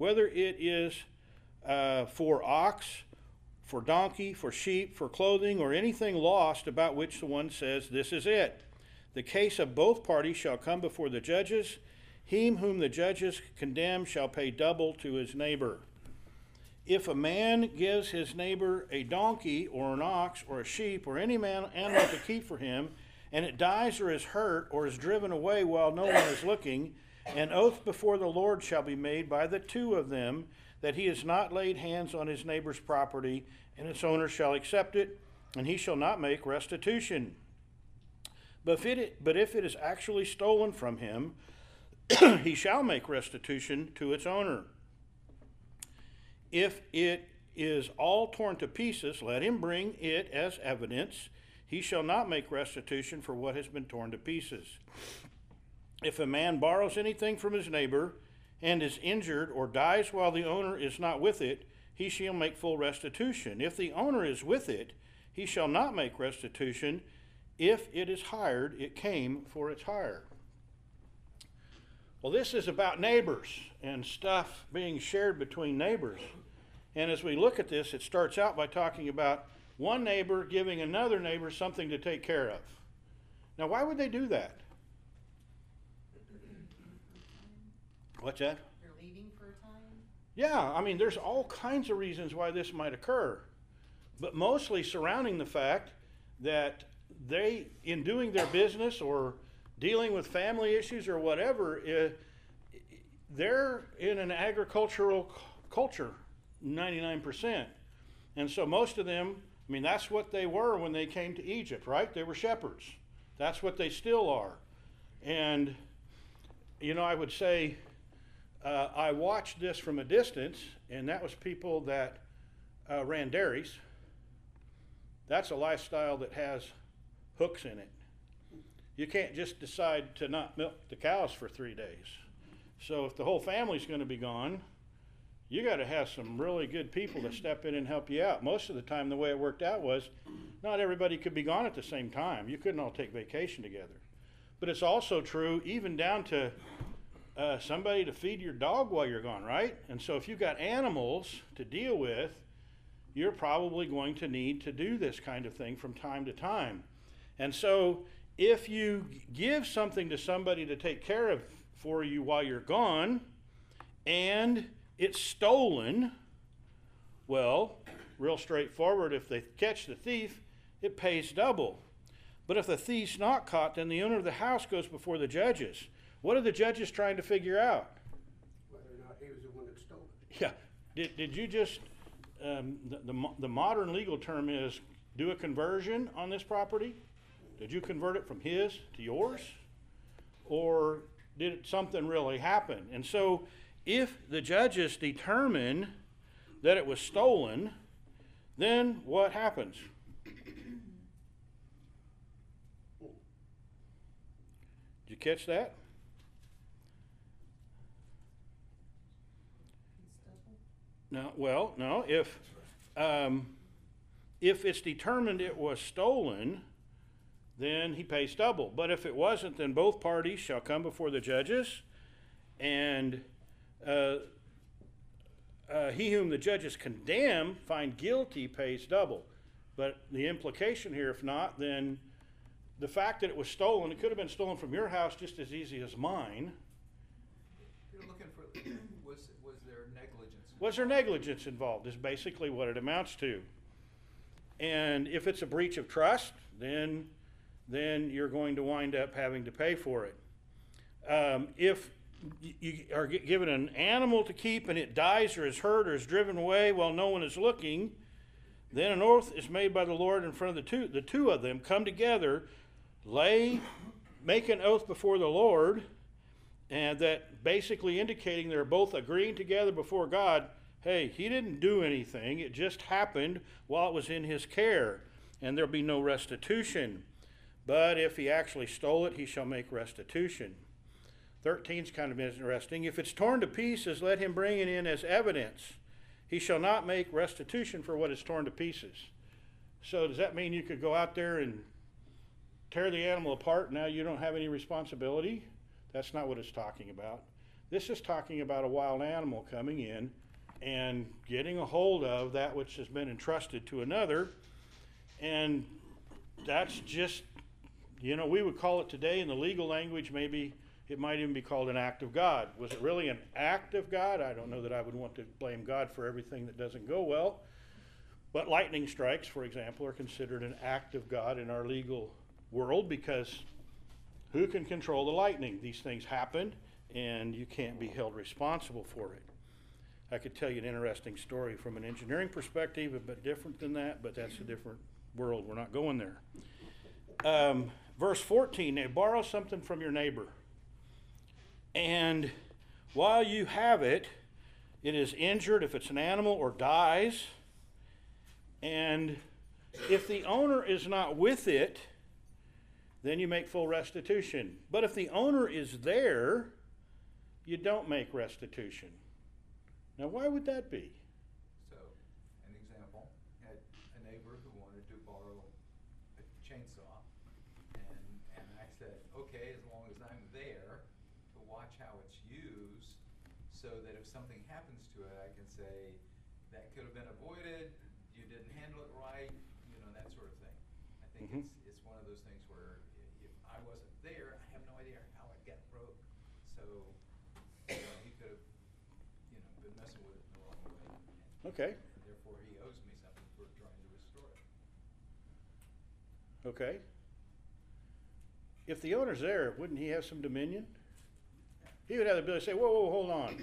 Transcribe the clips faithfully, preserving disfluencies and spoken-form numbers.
whether it is uh, for ox, for donkey, for sheep, for clothing, or anything lost about which the one says, this is it. The case of both parties shall come before the judges. He whom the judges condemn shall pay double to his neighbor. If a man gives his neighbor a donkey or an ox or a sheep or any man animal to keep for him, and it dies or is hurt or is driven away while no one is looking, an oath before the Lord shall be made by the two of them that he has not laid hands on his neighbor's property, and its owner shall accept it, and he shall not make restitution. But if it, but if it is actually stolen from him, he shall make restitution to its owner. If it is all torn to pieces, let him bring it as evidence. He shall not make restitution for what has been torn to pieces. If a man borrows anything from his neighbor and is injured or dies while the owner is not with it, he shall make full restitution. If the owner is with it, he shall not make restitution. If it is hired, it came for its hire. Well, this is about neighbors and stuff being shared between neighbors. And as we look at this, it starts out by talking about one neighbor giving another neighbor something to take care of. Now, why would they do that? What's that? They're leaving for a time? Yeah, I mean, there's all kinds of reasons why this might occur. But mostly surrounding the fact that they, in doing their business or dealing with family issues or whatever, it, they're in an agricultural c- culture, ninety-nine percent. And so most of them, I mean, that's what they were when they came to Egypt, right? They were shepherds. That's what they still are. And, you know, I would say uh, I watched this from a distance, and that was people that uh, ran dairies. That's a lifestyle that has hooks in it. You can't just decide to not milk the cows for three days. So if the whole family's going to be gone, you got to have some really good people to step in and help you out. Most of the time, the way it worked out was not everybody could be gone at the same time. You couldn't all take vacation together. But it's also true even down to uh, somebody to feed your dog while you're gone, right? And so if you've got animals to deal with, you're probably going to need to do this kind of thing from time to time. And so if you give something to somebody to take care of for you while you're gone, and it's stolen, well, real straightforward, if they catch the thief, it pays double. But if the thief's not caught, then the owner of the house goes before the judges. What are the judges trying to figure out? Whether or not he was the one that stole it. Yeah. Did, did you just, um, the, the, the modern legal term is do a conversion on this property? Did you convert it from his to yours? Or did something really happen? And so if the judges determine that it was stolen, then what happens? Did you catch that? No, well, no. If um, if it's determined it was stolen, then he pays double. But if it wasn't, then both parties shall come before the judges, and uh, uh, he whom the judges condemn, find guilty, pays double. But the implication here, if not, then the fact that it was stolen, it could have been stolen from your house just as easy as mine. You're looking for, was, was there negligence? Was there negligence involved is basically what it amounts to. And if it's a breach of trust, then, then you're going to wind up having to pay for it. Um, if you are given an animal to keep and it dies or is hurt or is driven away while no one is looking, then an oath is made by the Lord in front of the two. The two of them come together, lay, make an oath before the Lord, and that basically indicating they're both agreeing together before God, hey, he didn't do anything. It just happened while it was in his care, and there'll be no restitution. But if he actually stole it, he shall make restitution. thirteen is kind of interesting. If it's torn to pieces, let him bring it in as evidence. He shall not make restitution for what is torn to pieces. So does that mean you could go out there and tear the animal apart and now you don't have any responsibility? That's not what it's talking about. This is talking about a wild animal coming in and getting a hold of that which has been entrusted to another. And that's just, you know, we would call it today in the legal language, maybe it might even be called an act of God. Was it really an act of God? I don't know that I would want to blame God for everything that doesn't go well. But lightning strikes, for example, are considered an act of God in our legal world, because who can control the lightning? These things happen, and you can't be held responsible for it. I could tell you an interesting story from an engineering perspective, a bit different than that, but that's a different world. We're not going there. Um, verse fourteen, they borrow something from your neighbor. And while you have it, it is injured if it's an animal or dies. And if the owner is not with it, then you make full restitution. But if the owner is there, you don't make restitution. Now, why would that be? So, an example, had a neighbor who wanted to borrow a chainsaw, and, and I said, okay, as long as I'm there to watch how it's used, so that if something happens to it, I can say, that could have been avoided, you didn't handle it right, you know, that sort of thing. I think Mhm. it's, it's one of those things where i- if I wasn't there, I have no idea how it got broke. So, you know, he could have, you know, been messing with it in the wrong way. and- Okay. And therefore, he owes me something for trying to restore it. Okay. If the owner's there, wouldn't he have some dominion? He would have the ability to say, whoa, whoa, hold on.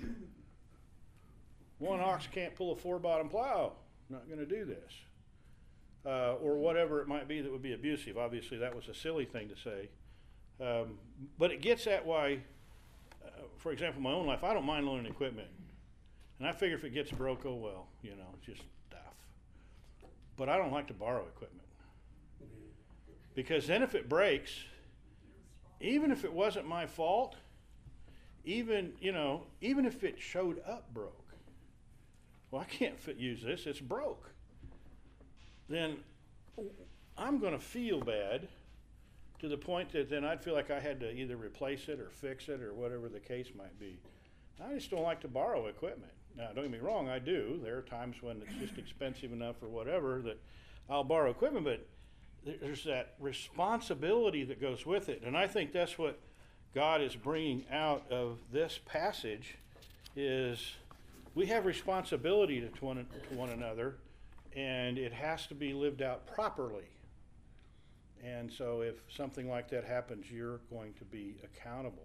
One ox can't pull a four-bottom plow. Not going to do this. Uh, or whatever it might be that would be abusive. Obviously, that was a silly thing to say. Um, but it gets at why, uh, for example, in my own life, I don't mind loaning equipment. And I figure if it gets broke, oh well, you know, it's just stuff. But I don't like to borrow equipment. Because then if it breaks, even if it wasn't my fault, even, you know, even if it showed up broke, well, I can't fit, use this, it's broke. Then I'm going to feel bad to the point that then I'd feel like I had to either replace it or fix it or whatever the case might be. I just don't like to borrow equipment. Now, don't get me wrong, I do. There are times when it's just expensive enough or whatever that I'll borrow equipment, but there's that responsibility that goes with it. And I think that's what God is bringing out of this passage is we have responsibility to one, to one another, and it has to be lived out properly. And so if something like that happens, you're going to be accountable.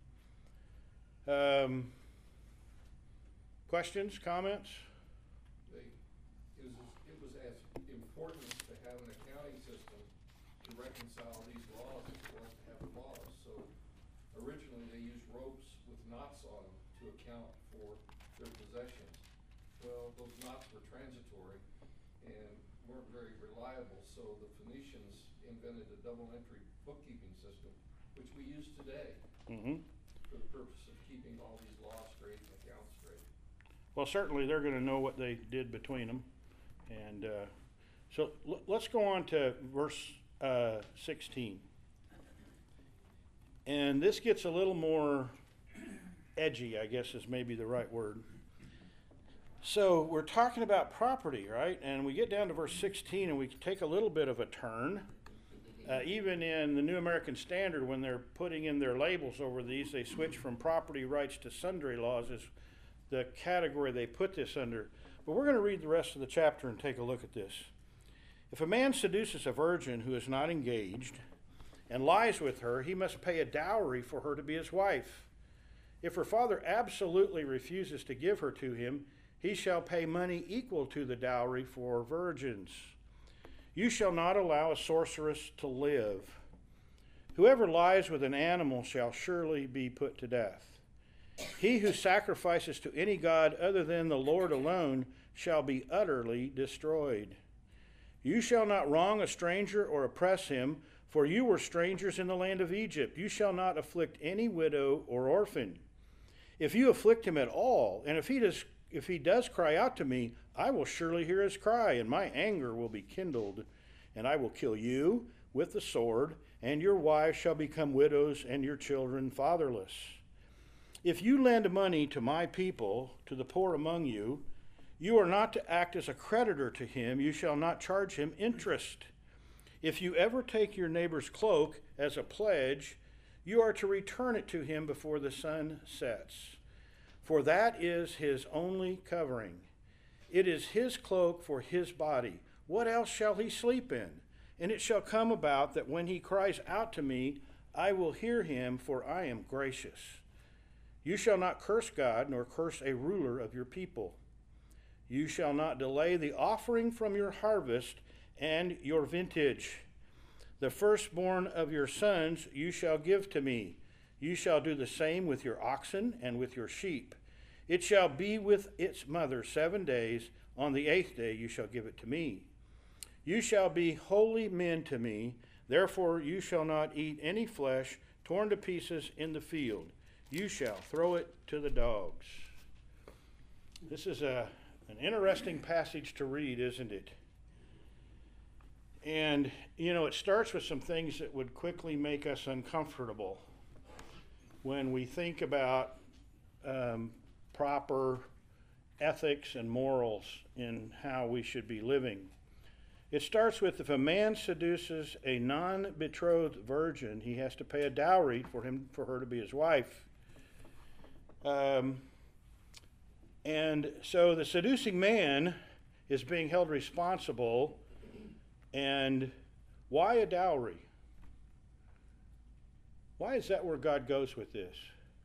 Um, questions, comments? They, it was, it was as important to have an accounting system to reconcile these laws as well as to have them laws. So originally they used ropes with knots on them to account for their possessions. Well, those knots were transitory and weren't very reliable, so the Phoenicians invented a double entry bookkeeping system, which we use today Mm-hmm. for the purpose of keeping all these laws straight and accounts straight. Well, certainly they're going to know what they did between them. And uh, so l- let's go on to verse uh, sixteen. And this gets a little more edgy, I guess is maybe the right word. So we're talking about property, right? And we get down to verse sixteen and we take a little bit of a turn. Uh, even in the New American Standard, when they're putting in their labels over these, they switch from property rights to sundry laws as the category they put this under. But we're going to read the rest of the chapter and take a look at this. If a man seduces a virgin who is not engaged and lies with her, he must pay a dowry for her to be his wife. If her father absolutely refuses to give her to him, he shall pay money equal to the dowry for virgins. You shall not allow a sorceress to live. Whoever lies with an animal shall surely be put to death. He who sacrifices to any god other than the Lord alone shall be utterly destroyed. You shall not wrong a stranger or oppress him, for you were strangers in the land of Egypt. You shall not afflict any widow or orphan. If you afflict him at all, and if he does if he does cry out to me, I will surely hear his cry, and my anger will be kindled, and I will kill you with the sword, and your wives shall become widows, and your children fatherless. If you lend money to my people, to the poor among you, you are not to act as a creditor to him. You shall not charge him interest. If you ever take your neighbor's cloak as a pledge, you are to return it to him before the sun sets. For that is his only covering. It is his cloak for his body. What else shall he sleep in? And it shall come about that when he cries out to me, I will hear him, for I am gracious. You shall not curse God, nor curse a ruler of your people. You shall not delay the offering from your harvest and your vintage. The firstborn of your sons you shall give to me. You shall do the same with your oxen and with your sheep. It shall be with its mother seven days. On the eighth day you shall give it to me. You shall be holy men to me. Therefore you shall not eat any flesh torn to pieces in the field. You shall throw it to the dogs. This is a, an interesting passage to read, isn't it? And, you know, it starts with some things that would quickly make us uncomfortable when we think about um, proper ethics and morals in how we should be living. It starts with, if a man seduces a non-betrothed virgin, he has to pay a dowry for him for her to be his wife. Um, and so the seducing man is being held responsible. And why a dowry? Why is that where God goes with this?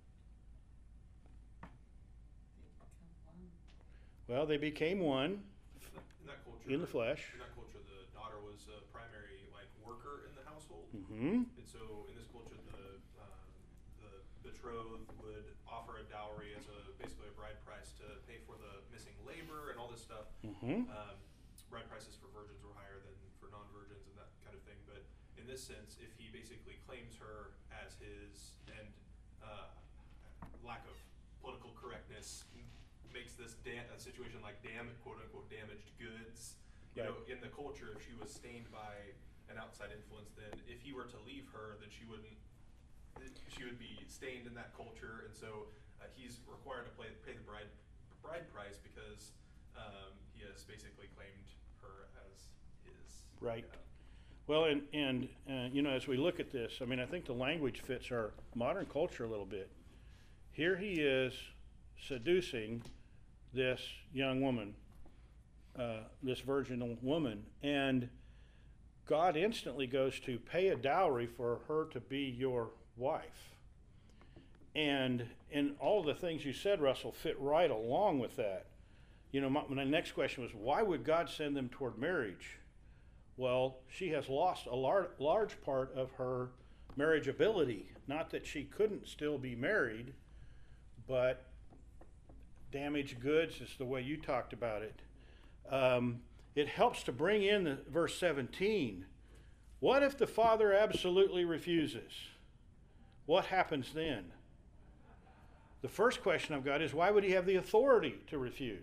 Well, they became one In that culture, in the flesh. In that culture, the daughter was a primary like worker in the household, Mm-hmm. and so in this culture, the um, the betrothed would offer a dowry as a basically a bride price to pay for the missing labor and all this stuff. Mm-hmm. Um, bride prices for virgins were higher than for non-virgins and that kind of thing. But in this sense, if he basically claims her as his, and uh, lack of political correctness makes this da- a situation like dam quote unquote damaged goods. You Right. know, in the culture, if she was stained by an outside influence, then if he were to leave her, then she wouldn't. She would be stained in that culture, and so uh, he's required to play, pay the bride bride price because um, he has basically claimed her as his. Right. You know. Well, and, and uh, you know, as we look at this, I mean, I think the language fits our modern culture a little bit. Here he is seducing this young woman, uh, this virginal woman, and God instantly goes to pay a dowry for her to be your wife. And and all the things you said, Russell, fit right along with that. You know, my, my next question was, why would God send them toward marriage? Well, she has lost a lar- large part of her marriageability. Not that she couldn't still be married, but damaged goods is the way you talked about it. Um, it helps to bring in the, verse seventeen. What if the father absolutely refuses? What happens then? The first question I've got is, why would he have the authority to refuse?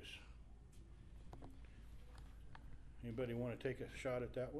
Anybody want to take a shot at that one?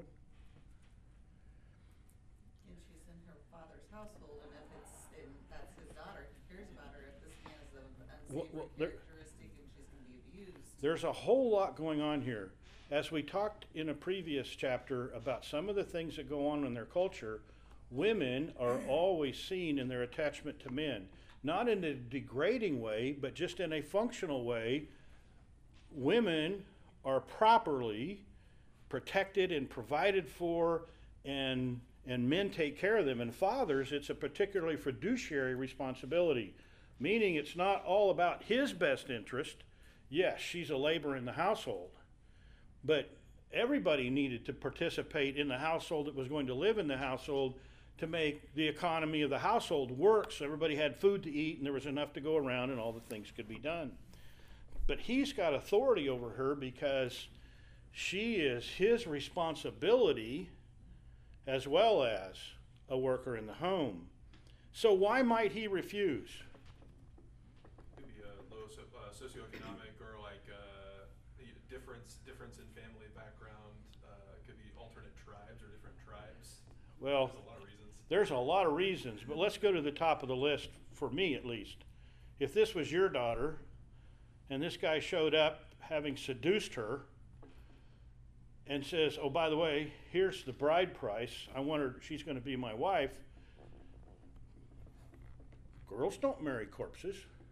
And she's in her father's household, and if it's, and that's his daughter, he cares about her. If this man is of Well, unsavory well, there- characteristic and she's gonna be abused. There's a whole lot going on here. As we talked in a previous chapter about some of the things that go on in their culture, women are always seen in their attachment to men. Not in a degrading way, but just in a functional way. Women are properly protected and provided for, and and men take care of them. And fathers, it's a particularly fiduciary responsibility, meaning it's not all about his best interest. Yes, she's a labor in the household, but everybody needed to participate in the household that was going to live in the household to make the economy of the household work, so everybody had food to eat and there was enough to go around and all the things could be done. But he's got authority over her because she is his responsibility as well as a worker in the home. So why might he refuse? Could be a low so, uh, socioeconomic or like uh, the difference difference in family background. Uh, it could be alternate tribes or different tribes. Well, There's a lot of reasons. there's a lot of reasons, but let's go to the top of the list, for me at least. if this was your daughter and this guy showed up having seduced her and says, oh, by the way, here's the bride price. I want her, she's going to be my wife. Girls don't marry corpses.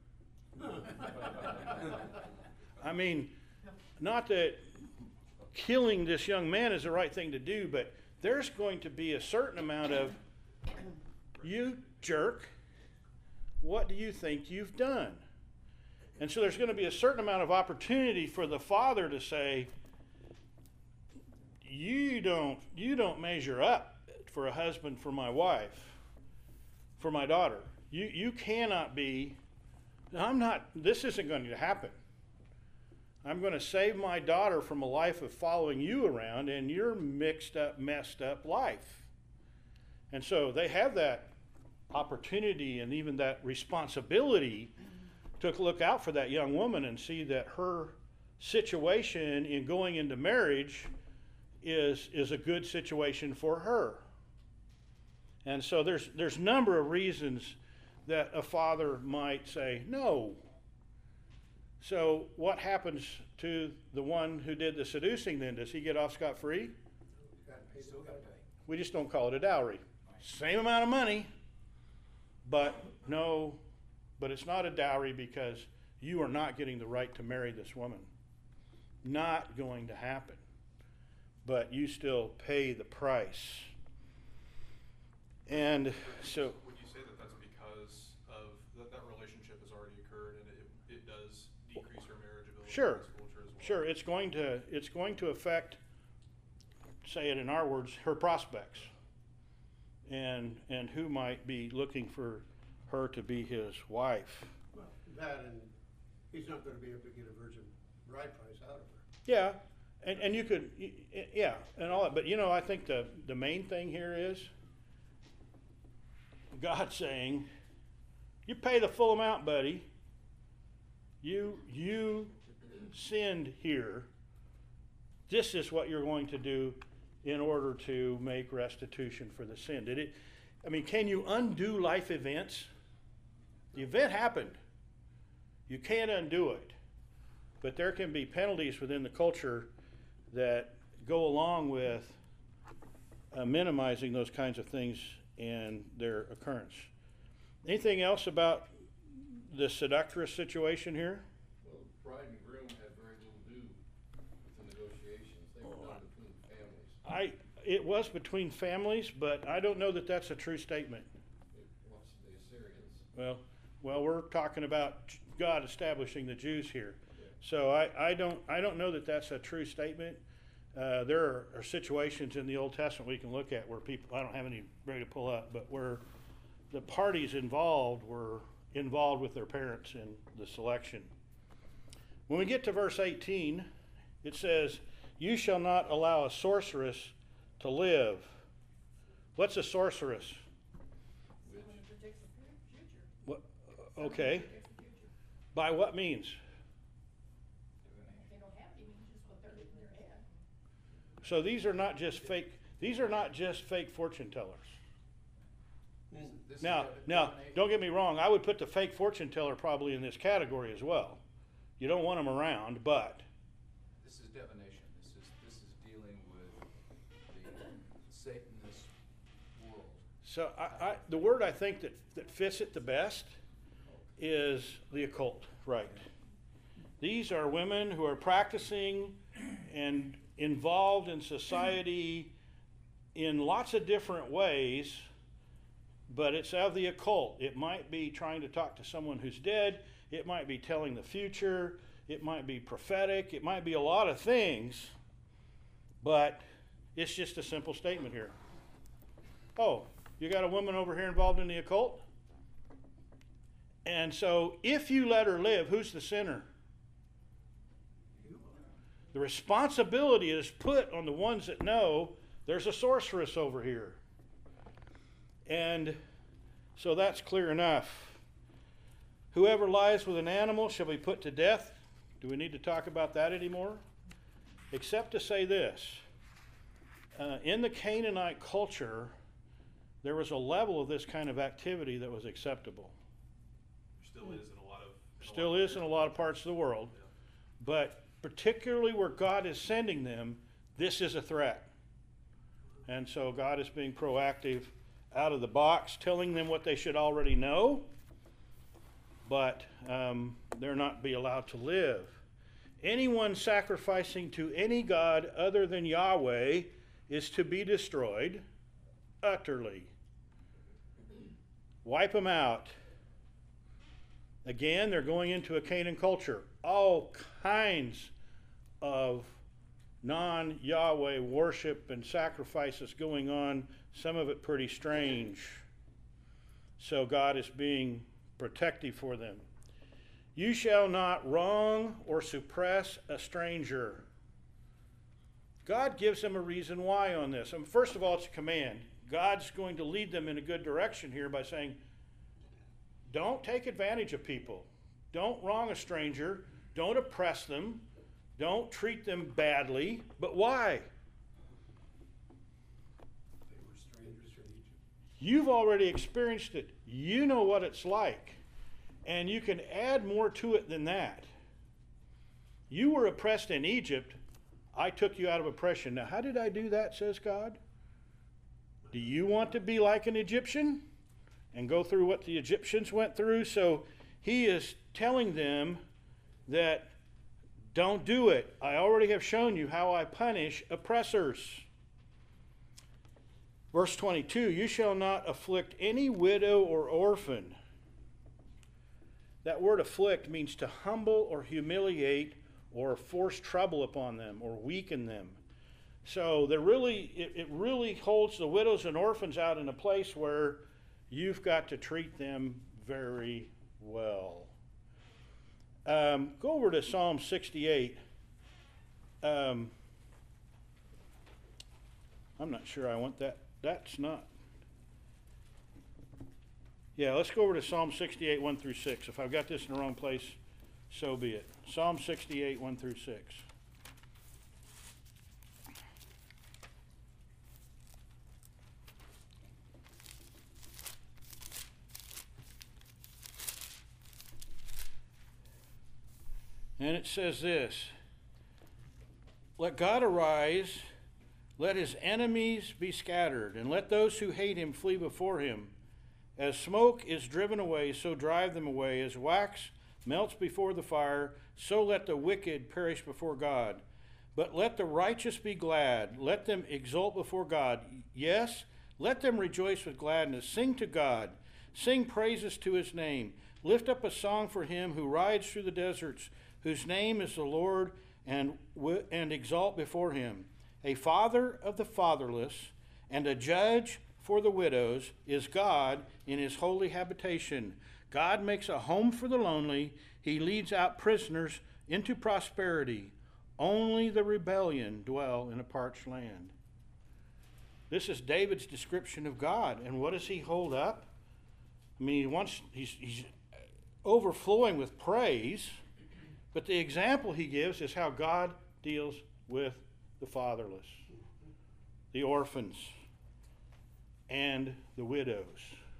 I mean, not that killing this young man is the right thing to do, but there's going to be a certain amount of, you jerk, what do you think you've done? And so there's going to be a certain amount of opportunity for the father to say, you don't, you don't measure up for a husband for my wife, for my daughter. You, you cannot be, I'm not, this isn't going to happen. I'm going to save my daughter from a life of following you around and your mixed up, messed up life. And so they have that opportunity and even that responsibility to look out for that young woman and see that her situation in going into marriage is, is a good situation for her. And so there's there's a number of reasons that a father might say, no. So what happens to the one who did the seducing then? Does he get off scot-free? Gotta pay Still the gotta bill. pay. We just don't call it a dowry. Same amount of money, but no, but it's not a dowry because you are not getting the right to marry this woman. Not going to happen. But you still pay the price. And so, Would you say that that's because of, that that relationship has already occurred and it, it does decrease her marriageability Sure. in this culture as well? sure, it's going to, it's going to affect, say it in our words, her prospects. And, and who might be looking for her to be his wife. Well, that and he's not gonna be able to get a virgin bride price out of her. Yeah, and, and you could, y- y- yeah, and all that, but you know, I think the, the main thing here is God saying, you pay the full amount, buddy. You, you sinned here. This is what you're going to do in order to make restitution for the sin. Did it, I mean, can you undo life events? The event happened. You can't undo it. But there can be penalties within the culture that go along with uh, minimizing those kinds of things and their occurrence. Anything else about the seductress situation here? Well, the bride and groom had very little to do with the negotiations. They were done between families. I, it was between families, but I don't know that that's a true statement. It was the Assyrians. Well, well, we're talking about God establishing the Jews here. So I, I don't I don't know that that's a true statement. Uh, there are, are situations in the Old Testament we can look at where people, I don't have any ready to pull up, but where the parties involved were involved with their parents in the selection. When we get to verse eighteen, it says, you shall not allow a sorceress to live. What's a sorceress? Someone who predicts the fu- future. What, Someone who okay. predicts the future. By what means? They don't have any, just what they're in their head. So these are not just fake, these are not just fake fortune tellers. This- this is Now, div- now, divination. don't get me wrong, I would put the fake fortune teller probably in this category as well. You don't want them around, but This is divination. This is, this is dealing with the Satanist world. so I, I, the word I think that, that fits it the best is the occult, right? These are women who are practicing and involved in society in lots of different ways, but it's of the occult. It might be trying to talk to someone who's dead. It might be telling the future. It might be prophetic. It might be a lot of things, but it's just a simple statement here. Oh, you got a woman over here involved in the occult? And so if you let her live, who's the sinner? You are. The responsibility is put on the ones that know there's a sorceress over here. And so that's clear enough. Whoever lies with an animal shall be put to death. Do we need to talk about that anymore? Except to say this. Uh, in the Canaanite culture, there was a level of this kind of activity that was acceptable. There still is in a lot Still is in a lot of parts of the world. But particularly where God is sending them, this is a threat. And so God is being proactive out of the box, telling them what they should already know, but um, they're not be allowed to live. Anyone sacrificing to any god other than Yahweh is to be destroyed utterly. Wipe them out. Again, they're going into a Canaan culture. All kinds of non-Yahweh worship and sacrifices going on, some of it pretty strange. So God is being protective for them. You shall not wrong or suppress a stranger. God gives them a reason why on this. And first of all, it's a command. God's going to lead them in a good direction here by saying, don't take advantage of people. Don't wrong a stranger. Don't oppress them. Don't treat them badly. But why? They were strangers from Egypt. You've already experienced it. You know what it's like. And you can add more to it than that. You were oppressed in Egypt. I took you out of oppression. Now, how did I do that, says God? Do you want to be like an Egyptian and go through what the Egyptians went through? So he is telling them that don't do it. I already have shown you how I punish oppressors. Verse twenty-two, you shall not afflict any widow or orphan. That word afflict means to humble or humiliate or force trouble upon them or weaken them. So there really, it, it really holds the widows and orphans out in a place where you've got to treat them very well. Um, go over to Psalm sixty-eight. Um, I'm not sure I want that. That's not. Yeah, let's go over to Psalm sixty-eight, one through six. If I've got this in the wrong place, so be it. Psalm sixty-eight, one through six. And it says this, let God arise, let his enemies be scattered, and let those who hate him flee before him. As smoke is driven away, so drive them away. As wax melts before the fire, so let the wicked perish before God. But let the righteous be glad. Let them exult before God. Yes, let them rejoice with gladness. Sing to God. Sing praises to his name. Lift up a song for him who rides through the deserts, whose name is the Lord, and, and exalt before him. A father of the fatherless and a judge for the widows is God in his holy habitation. God makes a home for the lonely. He leads out prisoners into prosperity. Only the rebellion dwell in a parched land. This is David's description of God. And what does he hold up? I mean, he wants, he's, he's overflowing with praise, but the example he gives is how God deals with the fatherless, the orphans, and the widows,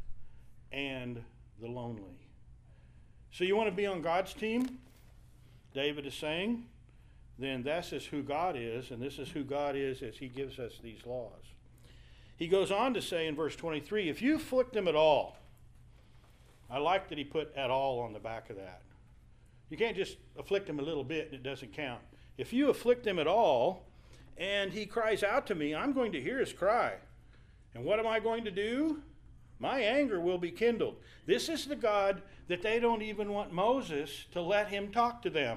and the lonely. So you want to be on God's team? David is saying, then this is who God is, and this is who God is as he gives us these laws. He goes on to say in verse twenty-three, if you afflict them at all, I like that he put at all on the back of that. You can't just afflict them a little bit and it doesn't count. If you afflict them at all, and he cries out to me, I'm going to hear his cry. And what am I going to do? My anger will be kindled. This is the God that they don't even want Moses to let him talk to them.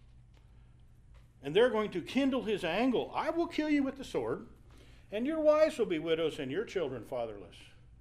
And they're going to kindle his anger. I will kill you with the sword, and your wives will be widows and your children fatherless.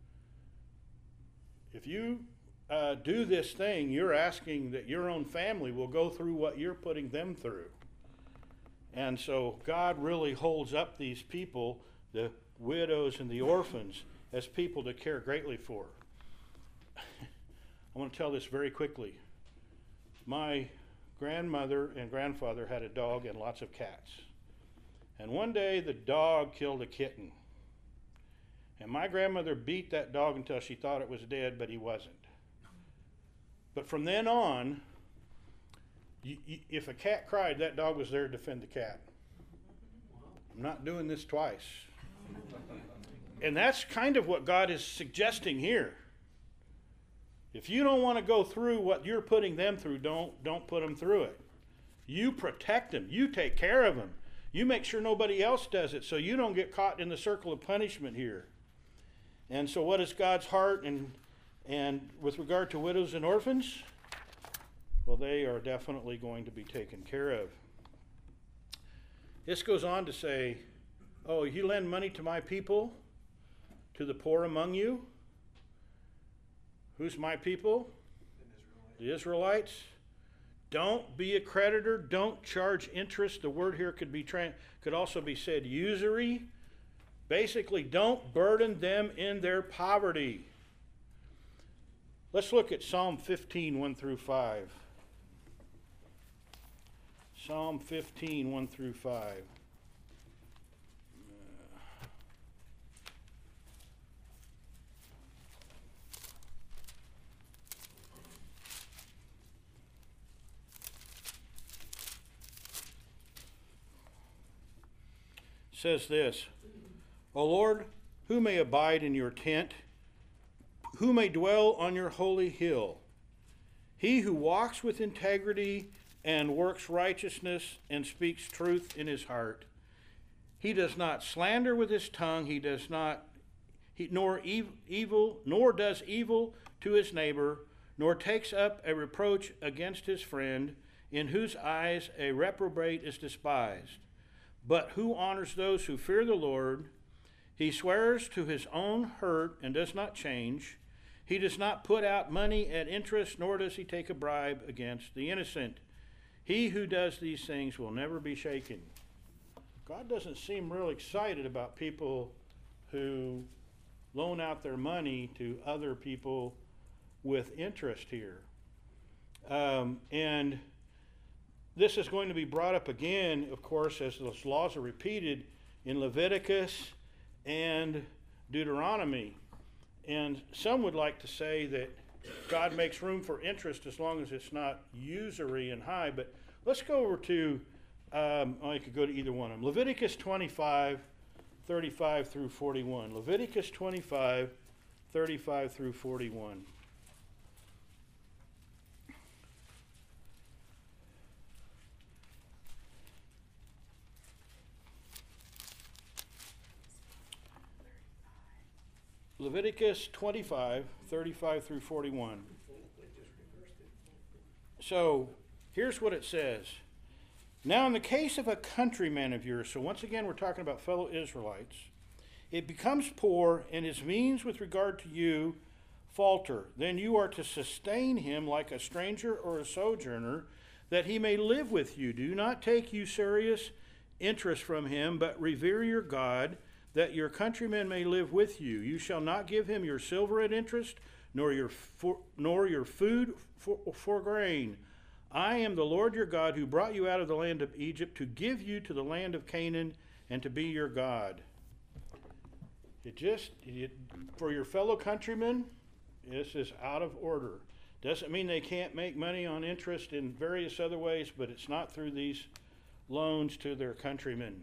If you uh, do this thing, you're asking that your own family will go through what you're putting them through. And so God really holds up these people, the widows and the orphans, as people to care greatly for. I want to tell this very quickly. My grandmother and grandfather had a dog and lots of cats. And one day the dog killed a kitten. And my grandmother beat that dog until she thought it was dead, but he wasn't. But from then on, You, you, if a cat cried, that dog was there to defend the cat. I'm not doing this twice. And that's kind of what God is suggesting here. If you don't want to go through what you're putting them through, don't, don't put them through it. You protect them. You take care of them. You make sure nobody else does it so you don't get caught in the circle of punishment here. And so what is God's heart and, and with regard to widows and orphans? Well, they are definitely going to be taken care of. This goes on to say, oh, you lend money to my people, to the poor among you. Who's my people? The Israelites. Don't be a creditor. Don't charge interest. The word here could be tra- could also be said usury. Basically, don't burden them in their poverty. Let's look at Psalm fifteen, one through five. Psalm fifteen, one through five. Says this, O Lord, who may abide in your tent? Who may dwell on your holy hill? He who walks with integrity and works righteousness and speaks truth in his heart. He does not slander with his tongue. He does not, he, nor ev- evil, nor does evil to his neighbor, nor takes up a reproach against his friend, in whose eyes a reprobate is despised. But who honors those who fear the Lord? He swears to his own hurt and does not change. He does not put out money at interest, nor does he take a bribe against the innocent. He who does these things will never be shaken. God doesn't seem real excited about people who loan out their money to other people with interest here. Um, and this is going to be brought up again, of course, as those laws are repeated in Leviticus and Deuteronomy. And some would like to say that God makes room for interest as long as it's not usury and high. But let's go over to, um, oh, I could go to either one of them. Leviticus twenty-five, thirty-five through forty-one. Leviticus twenty-five, thirty-five through forty-one. Leviticus twenty-five, thirty-five through forty-one. So here's what it says. Now in the case of a countryman of yours, so once again we're talking about fellow Israelites, it becomes poor and his means with regard to you falter, then you are to sustain him like a stranger or a sojourner, that he may live with you. Do not take usurious interest from him, but revere your God, that your countrymen may live with you. You shall not give him your silver at interest, nor your for, nor your food for, for grain. I am the Lord your God, who brought you out of the land of Egypt to give you to the land of Canaan and to be your God. It just, it, for your fellow countrymen, this is out of order. Doesn't mean they can't make money on interest in various other ways, but it's not through these loans to their countrymen.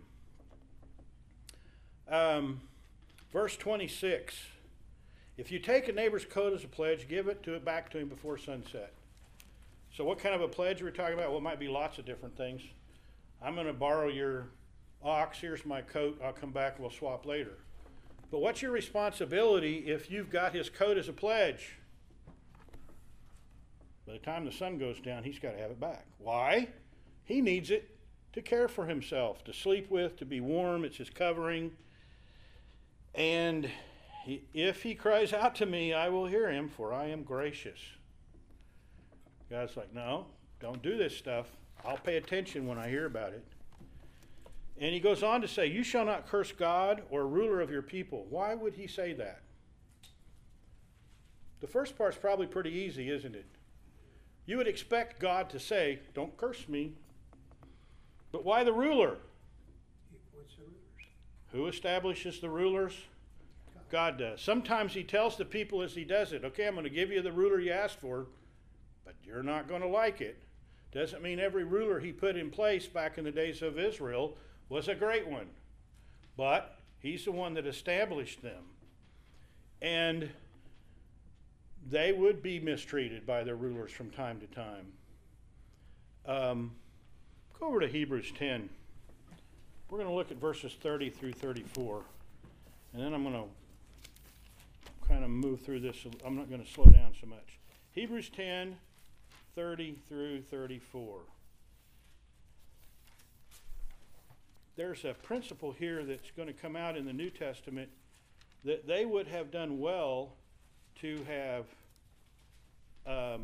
Um, verse twenty-six, if you take a neighbor's coat as a pledge, give it to it back to him before sunset. So what kind of a pledge are we talking about? Well, it might be lots of different things. I'm going to borrow your ox. Here's my coat. I'll come back and we'll swap later. But what's your responsibility if you've got his coat as a pledge? By the time the sun goes down, he's got to have it back. Why? He needs it to care for himself, to sleep with, to be warm. It's his covering. And he, if he cries out to me, I will hear him, for I am gracious. God's like, no, don't do this stuff. I'll pay attention when I hear about it. And he goes on to say, you shall not curse God or ruler of your people. Why would he say that? The first part's probably pretty easy, isn't it? You would expect God to say, don't curse me. But why the ruler? He appoints the rulers. Who establishes the rulers? God does. Sometimes he tells the people as he does it, okay, I'm going to give you the ruler you asked for, but you're not going to like it. Doesn't mean every ruler he put in place back in the days of Israel was a great one. But he's the one that established them. And they would be mistreated by their rulers from time to time. Um, go over to Hebrews ten. We're going to look at verses thirty through thirty-four. And then I'm going to kind of move through this. I'm not going to slow down so much. Hebrews ten, thirty through thirty-four. There's a principle here that's going to come out in the New Testament that they would have done well to have um,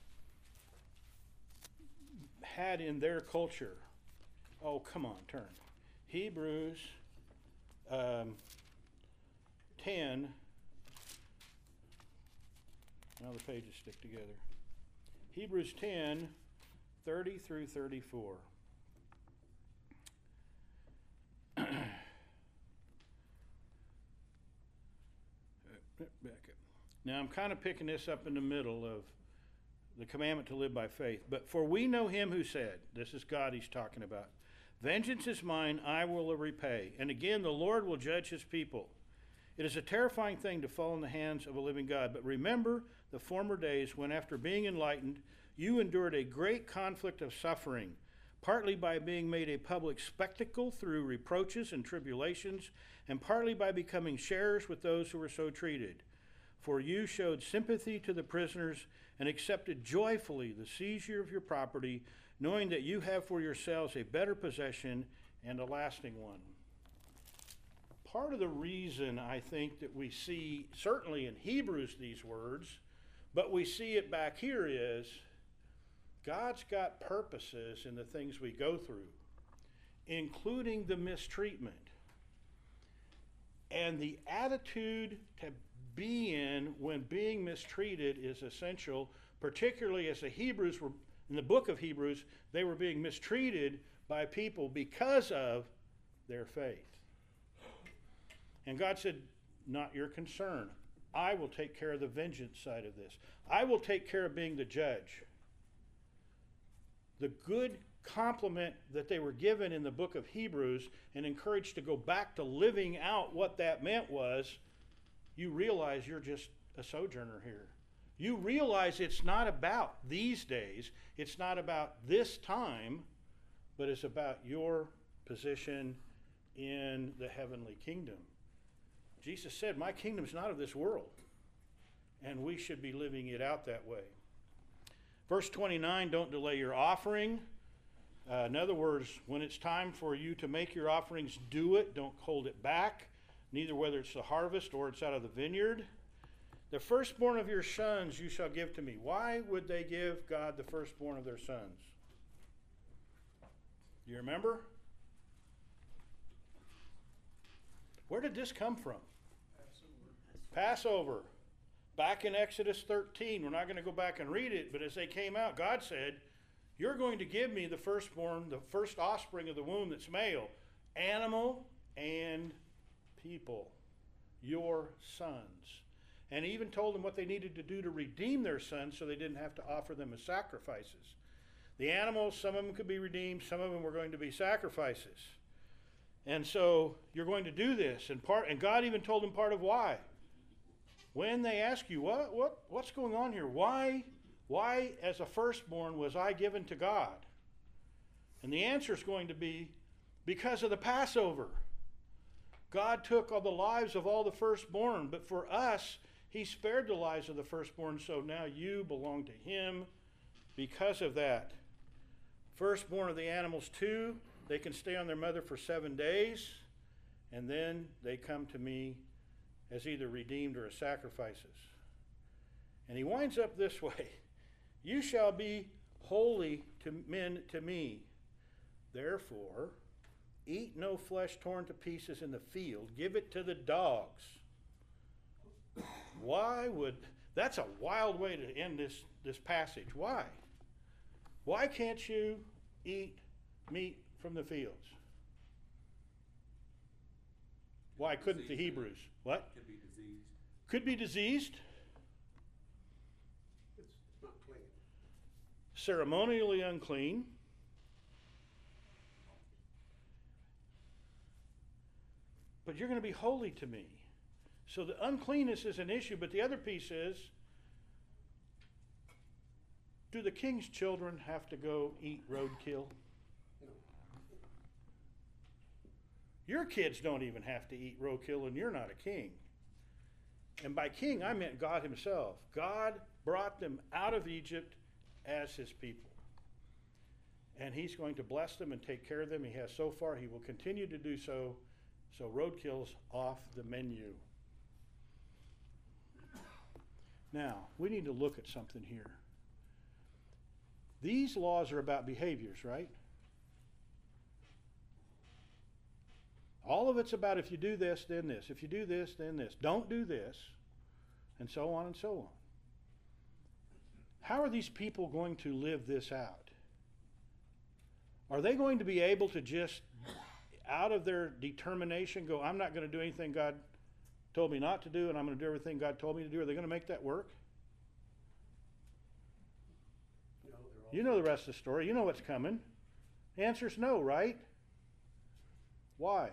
had in their culture. Oh, come on, turn. Hebrews um, ten. Now the pages stick together. Hebrews ten, thirty through thirty-four. Back up. Now I'm kind of picking this up in the middle of the commandment to live by faith. But for we know him who said, this is God he's talking about, vengeance is mine, I will repay. And again, the Lord will judge his people. It is a terrifying thing to fall in the hands of a living God. But remember the former days when, after being enlightened, you endured a great conflict of suffering, partly by being made a public spectacle through reproaches and tribulations, and partly by becoming sharers with those who were so treated. For you showed sympathy to the prisoners and accepted joyfully the seizure of your property, knowing that you have for yourselves a better possession and a lasting one. Part of the reason I think that we see, certainly in Hebrews, these words, but we see it back here is, God's got purposes in the things we go through, including the mistreatment. And the attitude to be in when being mistreated is essential, particularly as the Hebrews were, in the book of Hebrews, they were being mistreated by people because of their faith. And God said, not your concern. I will take care of the vengeance side of this. I will take care of being the judge. The good compliment that they were given in the book of Hebrews and encouraged to go back to living out what that meant was, you realize you're just a sojourner here. You realize it's not about these days, it's not about this time, but it's about your position in the heavenly kingdom. Jesus said, my kingdom's not of this world, and we should be living it out that way. Verse twenty-nine, don't delay your offering. Uh, in other words, when it's time for you to make your offerings, do it. Don't hold it back, neither whether it's the harvest or it's out of the vineyard. The firstborn of your sons you shall give to me. Why would they give God the firstborn of their sons? Do you remember? Where did this come from? Passover. Passover. Back in Exodus thirteen, we're not going to go back and read it, but as they came out, God said, you're going to give me the firstborn, the first offspring of the womb that's male, animal and people, your sons. And he even told them what they needed to do to redeem their sons so they didn't have to offer them as sacrifices. The animals, some of them could be redeemed, some of them were going to be sacrifices. And so you're going to do this, and part, and God even told them part of why. When they ask you, what, what, what's going on here? Why, why, as a firstborn, was I given to God? And the answer is going to be because of the Passover. God took all the lives of all the firstborn, but for us, he spared the lives of the firstborn, so now you belong to him because of that. Firstborn of the animals, too, they can stay on their mother for seven days, and then they come to me as either redeemed or as sacrifices. And he winds up this way. You shall be holy to men to me. Therefore, eat no flesh torn to pieces in the field. Give it to the dogs. Why would, that's a wild way to end this, this passage. Why? Why can't you eat meat from the fields? Why couldn't the Hebrews? What? Could be diseased. Could be diseased. It's not clean. ceremonially unclean, but you're going to be holy to me. So the uncleanness is an issue, but the other piece is, do the king's children have to go eat roadkill? Your kids don't even have to eat roadkill, and you're not a king. And by king, I meant God himself. God brought them out of Egypt as his people. And he's going to bless them and take care of them. He has so far. He will continue to do so. So roadkill's off the menu. Now, we need to look at something here. These laws are about behaviors, right? All of it's about if you do this, then this. If you do this, then this. Don't do this, and so on and so on. How are these people going to live this out? Are they going to be able to just, out of their determination, go, I'm not going to do anything God told me not to do, and I'm going to do everything God told me to do? Are they going to make that work? No, they're all. You know the rest of the story. You know what's coming. The answer's no, right? Why?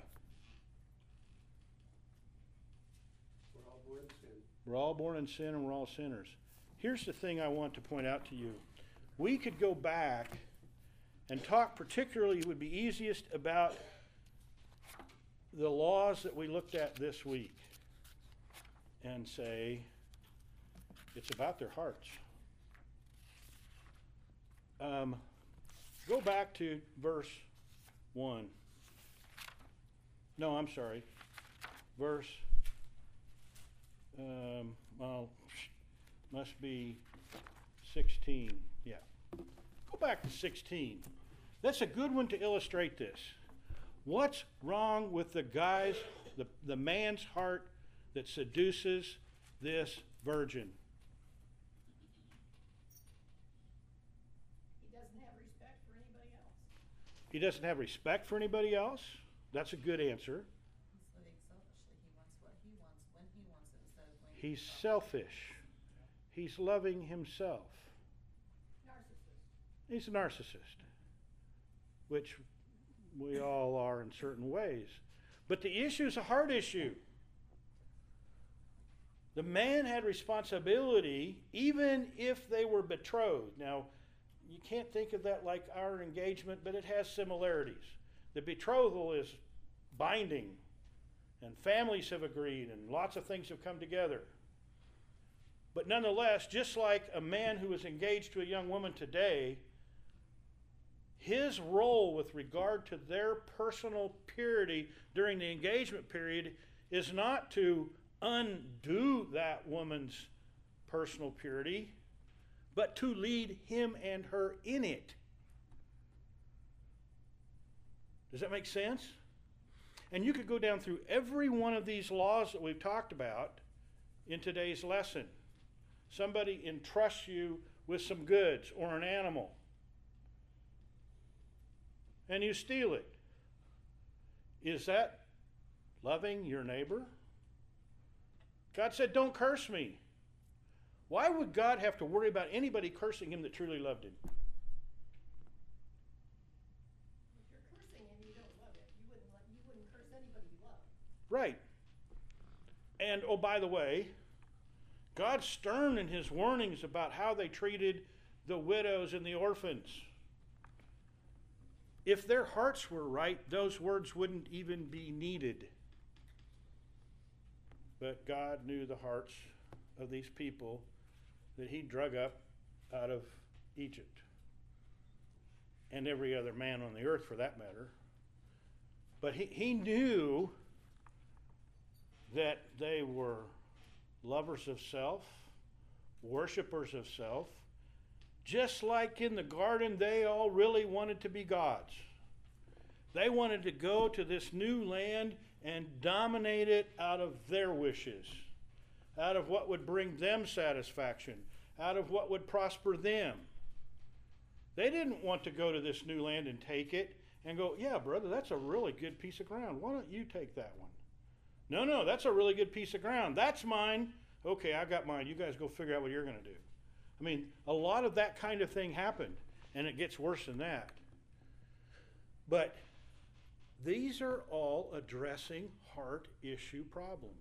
We're all born in sin. We're all born in sin and we're all sinners. Here's the thing I want to point out to you. We could go back and talk, particularly, it would be easiest about the laws that we looked at this week and say it's about their hearts. Um, go back to verse one. No, I'm sorry. Verse, um, well, must be sixteen. Yeah. Go back to sixteen. That's a good one to illustrate this. What's wrong with the guy's, the, the man's heart that seduces this virgin? He doesn't have respect for anybody else. He doesn't have respect for anybody else? That's a good answer. He's living selfishly. He wants what he wants when he wants it instead of when He's selfish. He's loving himself. Narcissist. He's a narcissist, which we all are in certain ways. But the issue is a heart issue. The man had responsibility even if they were betrothed. Now, you can't think of that like our engagement, but it has similarities. The betrothal is binding, and families have agreed, and lots of things have come together. But nonetheless, just like a man who is engaged to a young woman today, his role with regard to their personal purity during the engagement period is not to undo that woman's personal purity, but to lead him and her in it. Does that make sense? And you could go down through every one of these laws that we've talked about in today's lesson. Somebody entrusts you with some goods or an animal, and you steal it. Is that loving your neighbor? God said, don't curse me. Why would God have to worry about anybody cursing him that truly loved him? If you're cursing and you don't love it, you wouldn't let, you wouldn't curse anybody you love. Right. And, oh, by the way, God's stern in his warnings about how they treated the widows and the orphans. If their hearts were right, those words wouldn't even be needed. But God knew the hearts of these people that he drug up out of Egypt. And every other man on the earth for that matter. But he, he knew that they were lovers of self, worshipers of self. Just like in the garden, they all really wanted to be gods. They wanted to go to this new land and dominate it out of their wishes, out of what would bring them satisfaction, out of what would prosper them. They didn't want to go to this new land and take it and go, yeah, brother, that's a really good piece of ground. Why don't you take that one? No, no, that's a really good piece of ground. That's mine. Okay, I got mine. You guys go figure out what you're going to do. I mean, a lot of that kind of thing happened, and it gets worse than that. But these are all addressing heart issue problems.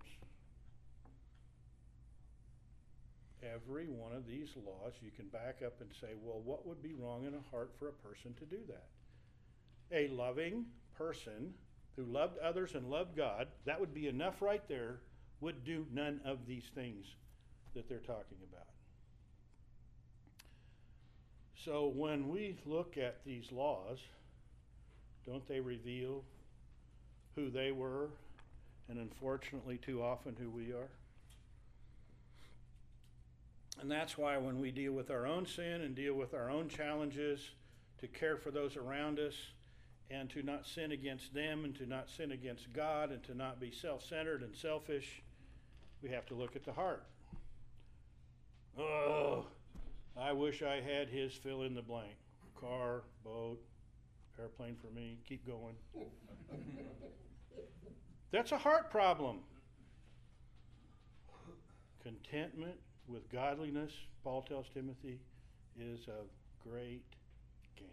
Every one of these laws, you can back up and say, well, what would be wrong in a heart for a person to do that? A loving person who loved others and loved God, that would be enough right there, would do none of these things that they're talking about. So when we look at these laws, don't they reveal who they were, and unfortunately too often who we are? And that's why when we deal with our own sin and deal with our own challenges, to care for those around us and to not sin against them and to not sin against God and to not be self-centered and selfish, we have to look at the heart. Oh, I wish I had his fill in the blank. Car, boat, airplane for me, keep going. That's a heart problem. Contentment with godliness, Paul tells Timothy, is of great gain.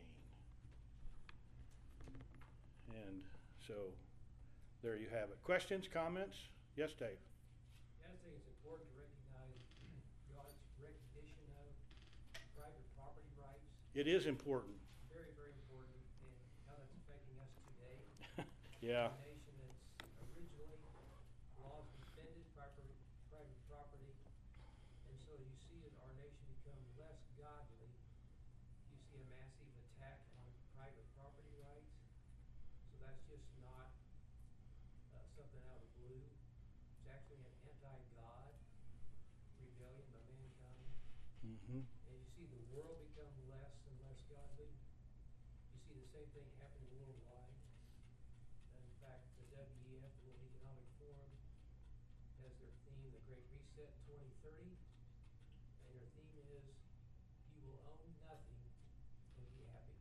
And so there you have it. Questions, comments? Yes, Dave. Yeah, I think it's important to recognize God's recognition of private property rights. It is important. Very, very important, and how that's affecting us today. Yeah. A nation that's originally laws defended private, private property, and so you see as our nation become less godly, you see a massive attack on private property rights. So that's just not uh, something out of the blue. It's actually an anti-God rebellion by mankind. Mm-hmm. And you see the world become less and less godly. You see the same thing happening worldwide. And in fact, the W E F, the World Economic Forum, has their theme, the Great Reset twenty thirty. And their theme is, you will own nothing and be happy.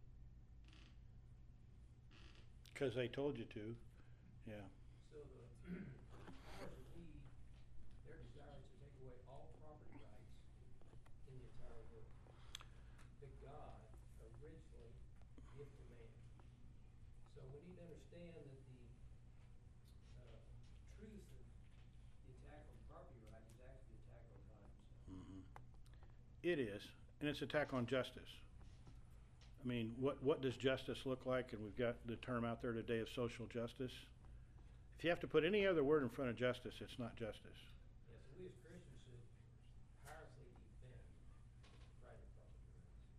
Because they told you to. Yeah. So the powers that be, their desire is to take away all property rights in the entire world that God originally gave to man. So we need to understand that the uh, truth of the attack on property rights is actually an attack on God himself. Mm-hmm. It is, and it's attack on justice. I mean, what, what does justice look like? And we've got the term out there today of social justice. If you have to put any other word in front of justice, it's not justice. Yes, we as Christians should powerfully defend private property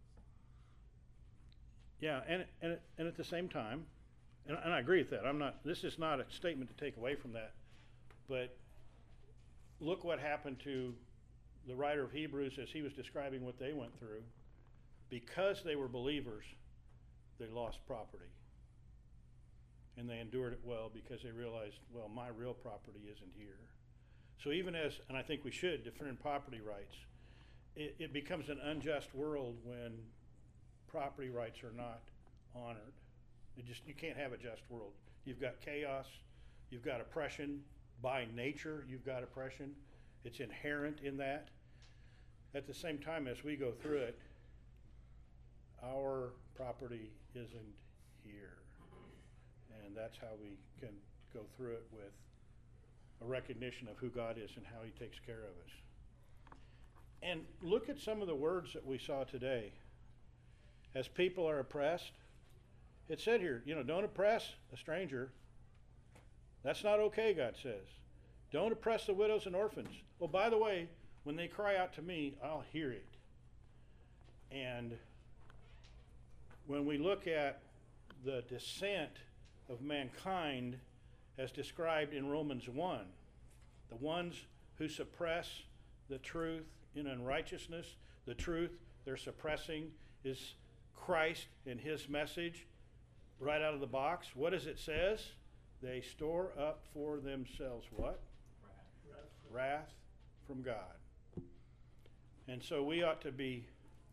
rights. Yeah, and, and, and at the same time, and, and I agree with that. I'm not, this is not a statement to take away from that, but look what happened to the writer of Hebrews as he was describing what they went through. Because they were believers, they lost property. And they endured it well because they realized, well, my real property isn't here. So even as, and I think we should defend property rights, it, it becomes an unjust world when property rights are not honored. It just, you can't have a just world. You've got chaos, you've got oppression. By nature, you've got oppression. It's inherent in that. At the same time, as we go through it, our property isn't here. And that's how we can go through it with a recognition of who God is and how he takes care of us. And look at some of the words that we saw today. As people are oppressed, it said here, you know, don't oppress a stranger. That's not okay, God says. Don't oppress the widows and orphans. Well, by the way, when they cry out to me, I'll hear it. And when we look at the descent of mankind as described in Romans one, the ones who suppress the truth in unrighteousness, the truth they're suppressing is Christ and his message right out of the box. What does it says? They store up for themselves what? Wrath. Wrath from God. And so we ought to be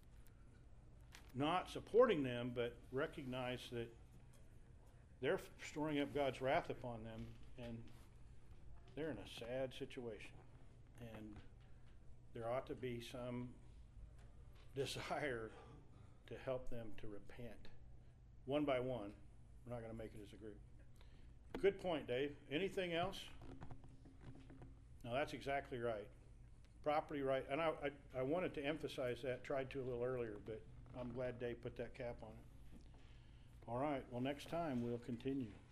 not supporting them, but recognize that they're storing up God's wrath upon them, and they're in a sad situation. And there ought to be some desire to help them to repent, one by one. We're not gonna make it as a group. Good point, Dave. Anything else? No, that's exactly right. Property right, and I, I, I wanted to emphasize that, tried to a little earlier, but I'm glad Dave put that cap on it. All right, well, next time we'll continue.